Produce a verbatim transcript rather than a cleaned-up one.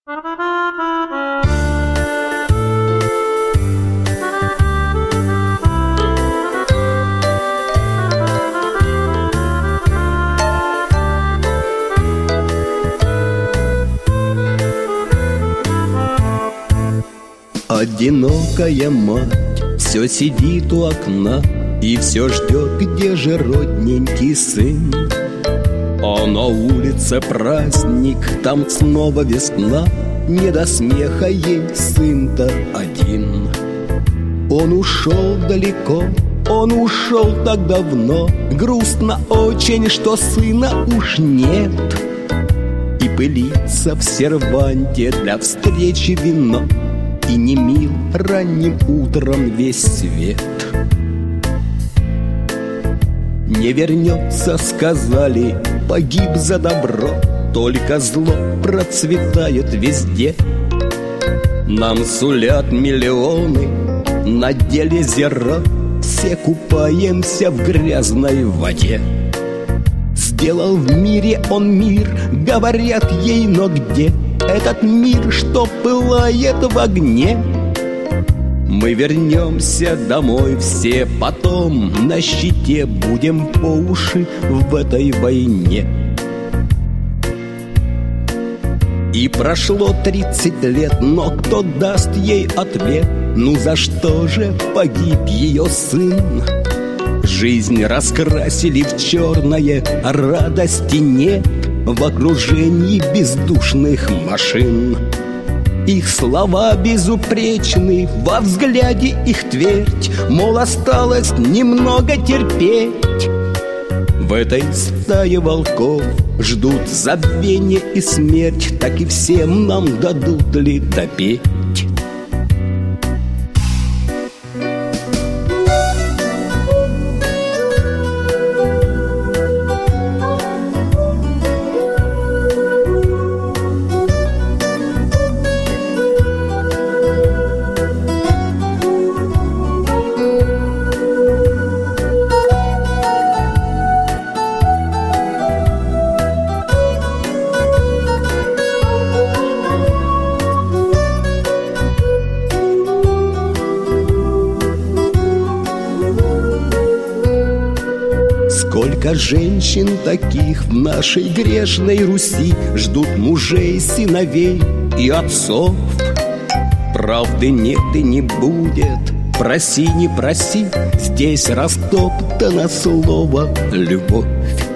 Одинокая мать все сидит у окна и все ждет, где же родненький сын. А на улице праздник, там снова весна, не до смеха ей сын-то один. Он ушел далеко, он ушел так давно, грустно очень, что сына уж нет. И пылится в серванте для встречи вино, и не мил ранним утром весь свет. Не вернется, сказали, погиб за добро, только зло процветает везде. Нам сулят миллионы, на деле зеро, все купаемся в грязной воде. Сделал в мире он мир, говорят ей, но где этот мир, что пылает в огне? Мы вернемся домой все потом, на щите будем по уши в этой войне. И прошло тридцать лет, но кто даст ей ответ? Ну за что же погиб ее сын? Жизнь раскрасили в черное, а радости нет в окружении бездушных машин. Их слова безупречны, во взгляде их твердь, мол, осталось немного терпеть. В этой стае волков ждут забвение и смерть, так и всем нам дадут ли допеть? Сколько женщин таких в нашей грешной Руси ждут мужей, сыновей и отцов. Правды нет и не будет, проси, не проси, здесь растоптано слово «любовь».